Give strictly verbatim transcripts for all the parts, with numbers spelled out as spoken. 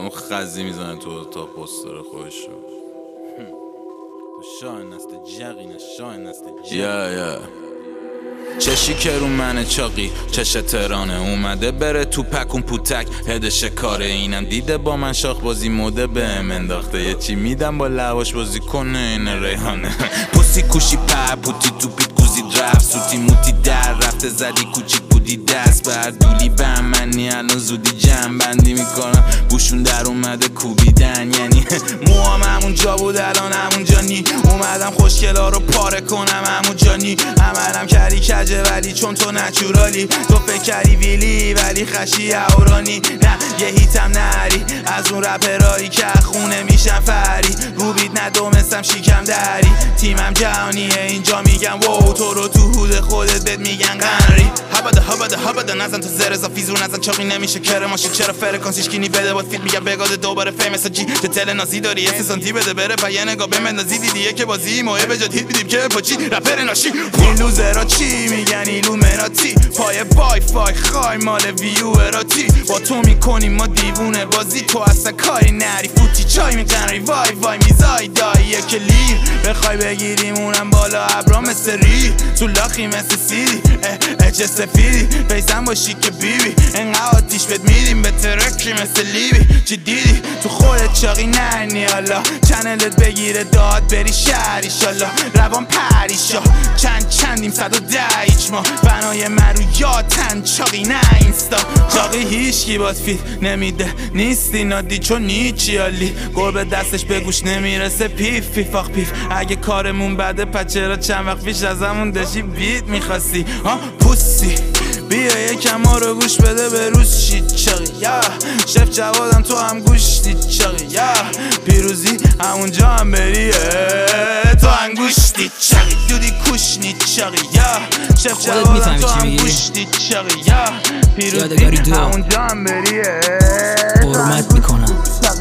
اون خزی میزنه تو اتاق پستر خودشو. شاین است جقینه شاین است یا یا چشی که رو منه چاقی چش ترانه اومده بره تو پکون پوتک هدش کاره اینم دیده با من شاخ بازی موده بهم انداخته یه چی میدم با لواش بازی کنه این ریحانه پوسی کوشی پر پوتی تو پیت گوزی درف سوتی موتی در رفته زدی کوچیک بودی دست بر دولی به منی الان زودی جمع بندی میکنم بوشون در اومده کوبیدن یعنی موام همون جا بود الان همون جا نی اومدم خوشگلا رو پاره کنم همون جا نی عملم کردی کجه ولی چون تو نچورالی تو فکر کردی ویلی ولی خشی اورانی نه یه هیتم نری از اون رپرایی که خونه میشم فری رو بیت ندومستم شیکم دری تیمم جهانیه اینجا میگم وو تو رو تو حود خودت بهت میگن قنری هبده هبده هبده نزن تو زر زافیزو نزن چاقی نمیشه کره ماشین چرا فرکانسیش کینی بده با فیلم میگم بگاده دوباره فیمس جی تو تل نازی داری یه سانتی بده بره پا یه نگاه بمندازی دیدیه که بازی ماه به جات هیت بیدیم که پاچی رپر ناشی این لوزرا چی میگن ایلومیناتی پای وای فای خای مال ویو اراتی با تو میکنیم ما دیوونه بازی تو اصلا کاری نری فوتی چای میزنی وای وای میزای دایی کلیر بخوای بگیریم اونم بالا ابرا مثل ری تو لاخی مثل سیدی اچ سفیدی بیزن باشی که بیبی انقدر آتیش بهت میدیم به ترکی مثل لیبی چی دیدی تو خودت چاقی نرنی حالا چنلت بگیره داد بری شهر ایشالله روان پریشا چند چندیم صد و ده ایچ ما بنای من رو یادن چاقی نه اینستا چاقی هیشکی باد فیت نمیده نیستی نادی چون نیچی حالی گربه دستش به گوش نمیرسه پیف پیف آخ پیف اگه کارمون بده پس چرا چند وقت پیش از همون داشتی بیت میخواستی ها پوسی بیا یکم ما رو گوش بده به روز شید چاقی یا شف جوادم تو هم گوشتی چاقی یا پیروزی همونجا هم بریه تو انگوشتی چاقی دودی کشنی چاقی یا شف جوادم تو هم گوشتی چاقی یا پیروزی همونجا هم بریه حرمت میکنم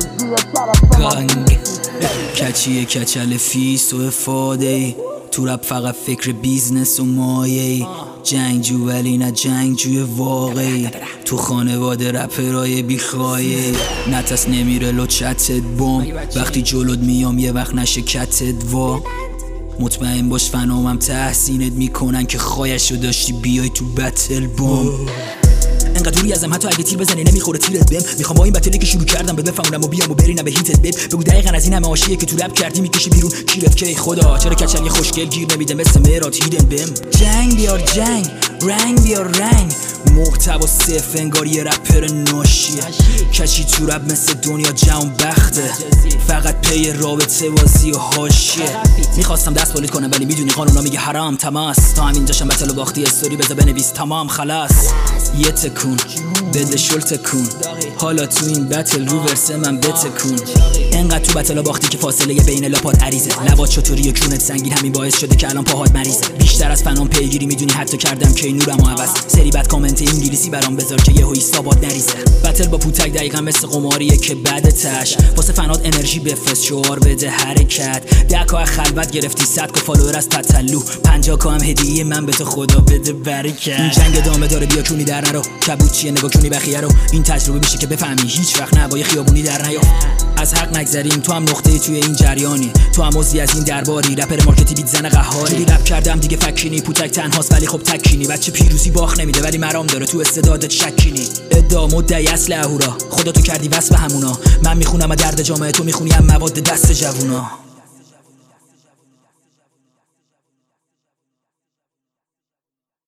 گنگ کچیه کچل فیس و افاده ای تو رپ فقط فکر بیزنس و مایه ای جنگجو ولی نه جنگجوی واقعی تو خانواده رپرای بیخوایه نتس نمیره لو چتت بام وقتی جلوت میام یه وقت نشه کتت وا مطمئن باش فنامم تحسینت میکنن که خواهشو داشتی بیای تو بتل بام انقدر دوری ازم حتی اگه تیر بزنی نمیخوره تیرت بهم میخوام با این بتلی که شروع کردم بده بفهمونم و بیام و برینم به هیتت بب بگو دقیقاً از این همه عاشقیه که تو رپ کردی میکشی بیرون کیرت کی خدا چرا کچل یه خوشگل گیر نمیده مثل مراد هیدن بهم جنگ بیار جنگ رنگ بیار رنگ محتوا صفر انگار یه رپر ناشیه کچی تو رپ مثل دنیا جوان بخته فقط پی رابطه بازی و حاشیه میخواستم دست بالید کنم ولی میدونی قانونا میگه حرام تماس تا همینجاشم بتل و باختی استوری بذار بنویس تمام خلاص یه تکون بده شل تکون حالا تو این بتل رو ورسه من بتکون انقدر تو بتل و باختی که فاصله بین لاپات عریضه لبات چطوری و کونت سنگین همین باعث شده که الان پاهات مریضه بیشتر از فنام پیگیری میدونی حتی کردم که نورمو عوض سری بعد کامنت انگلیسی برام بذار که یهو حسابات نریزه بتل با پوتک دقیقاً مثل قماریه که بعد تش واسه فنات انرژی بفرست شعار بده حرکت ده کا خلوت گرفتی صد کا فالوور از تتلو پنجاه کا هم هدیه من به تو خدا بده برکت این جنگ ادامه داره بیا کونی در نرو کبوت چیه نگاه کونی بخیه رو این تجربه میشه که بفهمی هیچ وقت نبای خیابونی در نیا از حق نگذریم تو هم نقطه توی این جریانی تو هم عضوی از این درباری رپر مارکتی بیت زن قهاری جوری رپ کردم دیگه فکینی پوتک تنهاست ولی خب تکینی بچه پیروزی باخ نمیده ولی مرام داره تو استعدادت شکینی ادعا مدعی اصل اهورا خدا تو کردی وصف همونا من میخونم درد جامعه تو میخونی هم مواد دست جوونا